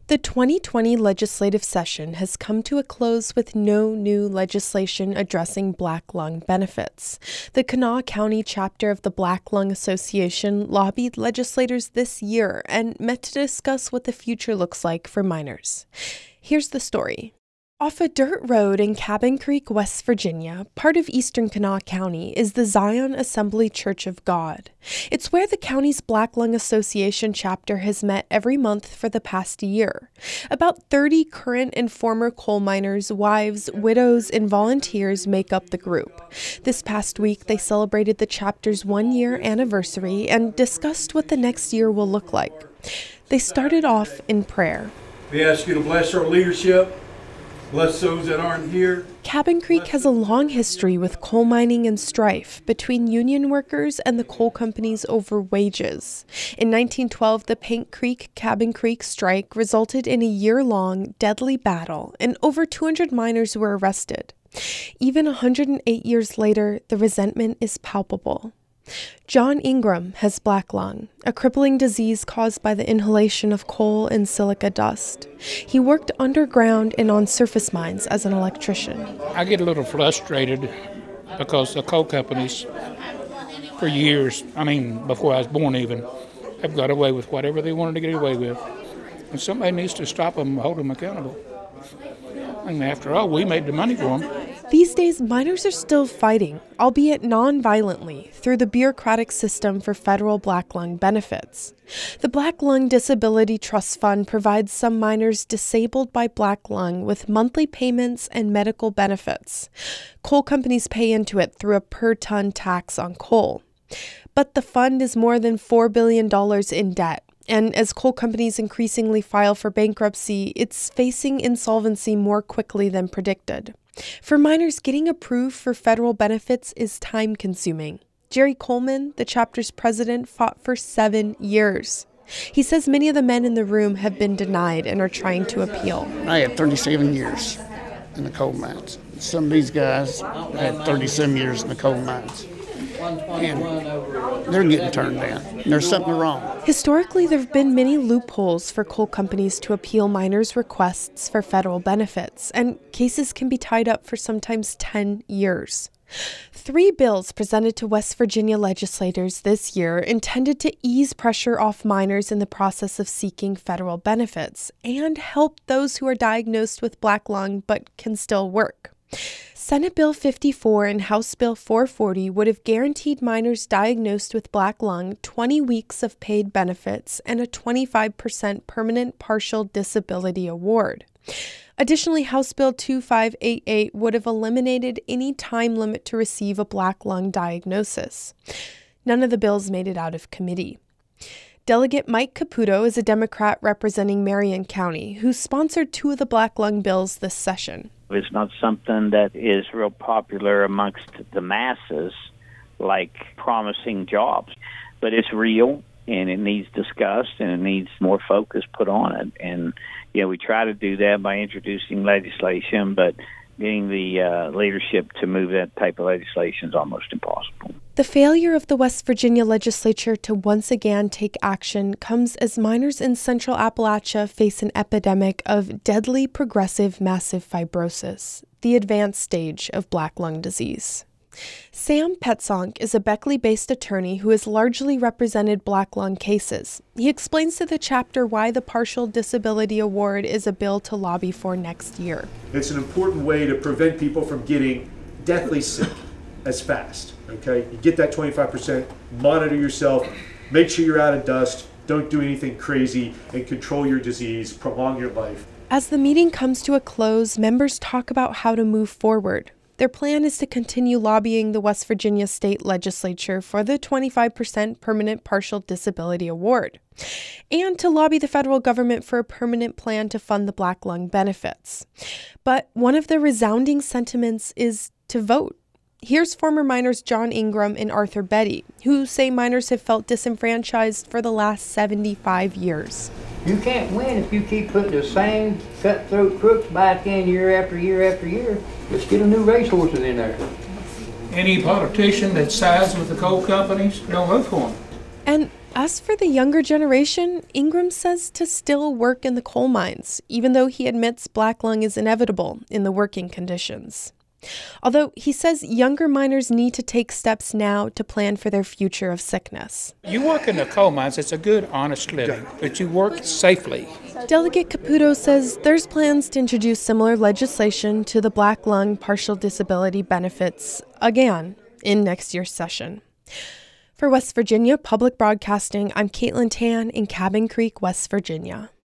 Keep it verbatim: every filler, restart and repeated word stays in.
The twenty twenty legislative session has come to a close with no new legislation addressing black lung benefits. The Kanawha County chapter of the Black Lung Association lobbied legislators this year and met to discuss what the future looks like for miners. Here's the story. Off a dirt road in Cabin Creek, West Virginia, part of eastern Kanawha County, is the Zion Assembly Church of God. It's where the county's Black Lung Association chapter has met every month for the past year. About thirty current and former coal miners, wives, widows, and volunteers make up the group. This past week, they celebrated the chapter's one-year anniversary and discussed what the next year will look like. They started off in prayer. We ask you to bless our leadership. Bless those that aren't here. Cabin Creek has a long history with coal mining and strife between union workers and the coal companies over wages. In nineteen twelve, the Paint Creek Cabin Creek strike resulted in a year-long, deadly battle, and over two hundred miners were arrested. Even one hundred eight years later, the resentment is palpable. John Ingram has black lung, a crippling disease caused by the inhalation of coal and silica dust. He worked underground and on surface mines as an electrician. I get a little frustrated because the coal companies, for years, I mean, before I was born even, have got away with whatever they wanted to get away with. And somebody needs to stop them and hold them accountable. I mean, after all, we made the money for them. These days, miners are still fighting, albeit non-violently, through the bureaucratic system for federal black lung benefits. The Black Lung Disability Trust Fund provides some miners disabled by black lung with monthly payments and medical benefits. Coal companies pay into it through a per-ton tax on coal. But the fund is more than four billion dollars in debt. And as coal companies increasingly file for bankruptcy, it's facing insolvency more quickly than predicted. For miners, getting approved for federal benefits is time-consuming. Jerry Coleman, the chapter's president, fought for seven years. He says many of the men in the room have been denied and are trying to appeal. I had thirty-seven years in the coal mines. Some of these guys had thirty-seven years in the coal mines. And they're getting turned down. There's something wrong. Historically, there have been many loopholes for coal companies to appeal miners' requests for federal benefits, and cases can be tied up for sometimes ten years. Three bills presented to West Virginia legislators this year intended to ease pressure off miners in the process of seeking federal benefits and help those who are diagnosed with black lung but can still work. Senate Bill fifty-four and House Bill four forty would have guaranteed miners diagnosed with black lung twenty weeks of paid benefits and a twenty-five percent permanent partial disability award. Additionally, House Bill twenty-five eighty-eight would have eliminated any time limit to receive a black lung diagnosis. None of the bills made it out of committee. Delegate Mike Caputo is a Democrat representing Marion County, who sponsored two of the black lung bills this session. It's not something that is real popular amongst the masses, like promising jobs, but it's real and it needs discussed and it needs more focus put on it. And, you know, we try to do that by introducing legislation, but getting the uh, leadership to move that type of legislation is almost impossible. The failure of the West Virginia legislature to once again take action comes as miners in Central Appalachia face an epidemic of deadly progressive massive fibrosis, the advanced stage of black lung disease. Sam Petzonk is a Beckley-based attorney who has largely represented black lung cases. He explains to the chapter why the Partial Disability Award is a bill to lobby for next year. It's an important way to prevent people from getting deathly sick as fast. Okay, you get that twenty-five percent, monitor yourself, make sure you're out of dust, don't do anything crazy, and control your disease, prolong your life. As the meeting comes to a close, members talk about how to move forward. Their plan is to continue lobbying the West Virginia State Legislature for the twenty-five percent Permanent Partial Disability Award, and to lobby the federal government for a permanent plan to fund the black lung benefits. But one of the resounding sentiments is to vote. Here's former miners John Ingram and Arthur Betty, who say miners have felt disenfranchised for the last seventy-five years. You can't win if you keep putting the same cutthroat crooks back in year after year after year. Let's get a new racehorses in there. Any politician that sides with the coal companies, don't vote for them. And As for the younger generation, Ingram says to still work in the coal mines, even though he admits black lung is inevitable in the working conditions. Although he says younger miners need to take steps now to plan for their future of sickness. You work in the coal mines, it's a good, honest living, but you work safely. Delegate Caputo says there's plans to introduce similar legislation to the black lung partial disability benefits again in next year's session. For West Virginia Public Broadcasting, I'm Caitlin Tan in Cabin Creek, West Virginia.